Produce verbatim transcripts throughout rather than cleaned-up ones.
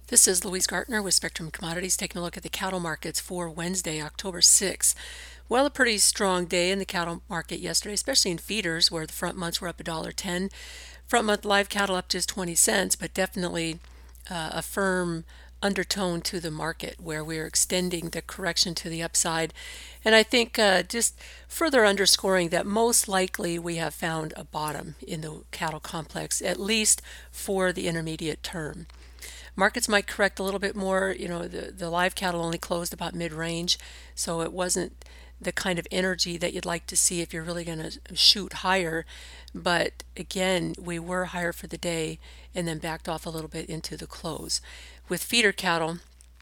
This is Louise Gartner with Spectrum Commodities taking a look at the cattle markets for Wednesday, October sixth. Well, a pretty strong day in the cattle market yesterday, especially in feeders where the front months were up one dollar ten. Front month live cattle up just twenty cents, but definitely uh, a firm undertone to the market where we're extending the correction to the upside. And I think uh, just further underscoring that most likely we have found a bottom in the cattle complex, at least for the intermediate term. Markets might correct a little bit more. You know, the, the live cattle only closed about mid-range, so it wasn't the kind of energy that you'd like to see if you're really going to shoot higher. But again, we were higher for the day and then backed off a little bit into the close. With feeder cattle,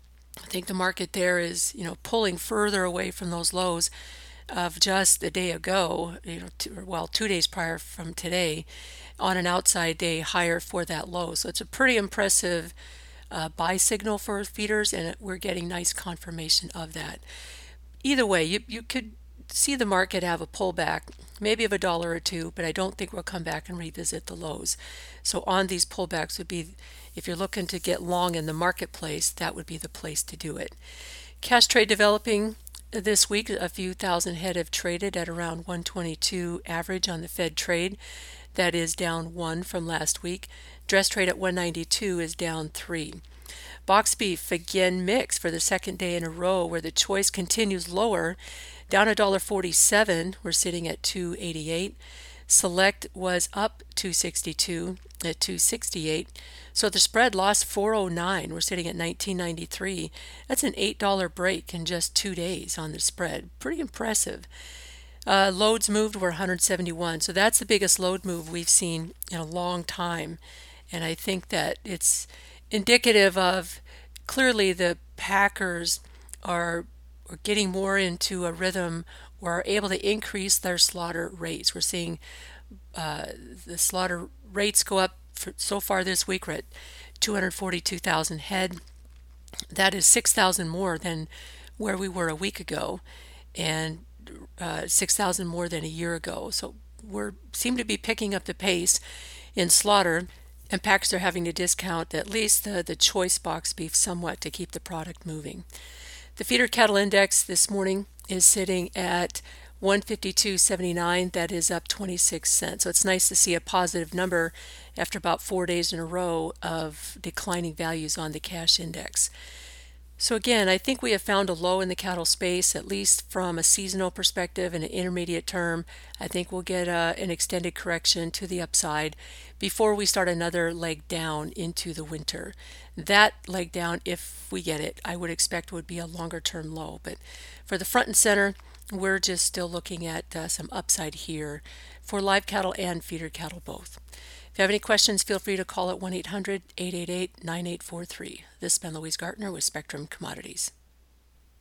I think the market there is, you know, pulling further away from those lows of just a day ago, you know, two, well, two days prior from today, on an outside day higher for that low. So it's a pretty impressive uh, buy signal for feeders, and we're getting nice confirmation of that. Either way, you, you could see the market have a pullback, maybe of a dollar or two, but I don't think we'll come back and revisit the lows. So on these pullbacks would be, if you're looking to get long in the marketplace, that would be the place to do it. Cash trade developing this week. A few thousand head have traded at around one twenty-two average on the Fed trade. That is down one from last week. Dress trade at one ninety-two is down three. Box beef again mixed for the second day in a row where the choice continues lower, down one dollar forty-seven. We're sitting at two eighty-eight. Select was up two sixty-two at two sixty-eight. So the spread lost four oh nine. We're sitting at nineteen ninety-three. That's an eight dollar break in just two days on the spread. Pretty impressive. Uh, loads moved were one hundred seventy-one. So that's the biggest load move we've seen in a long time. And I think that it's indicative of clearly the packers are, are getting more into a rhythm or are able to increase their slaughter rates. We're seeing uh, the slaughter rates go up for, so far this week. We're at two hundred forty-two thousand head. That is six thousand more than where we were a week ago, and uh, six thousand more than a year ago. So we seem to be picking up the pace in slaughter, and packers are having to discount at least the, the choice box beef somewhat to keep the product moving. The feeder cattle index this morning is sitting at one fifty-two seventy-nine. That is up twenty-six cents. So it's nice to see a positive number after about four days in a row of declining values on the cash index. So again, I think we have found a low in the cattle space, at least from a seasonal perspective and an intermediate term. I think we'll get a, an extended correction to the upside before we start another leg down into the winter. That leg down, if we get it, I would expect would be a longer term low. But for the front and center, we're just still looking at uh, some upside here for live cattle and feeder cattle both. If you have any questions, feel free to call at one eight hundred eight eight eight nine eight four three. This has been Louise Gartner with Spectrum Commodities.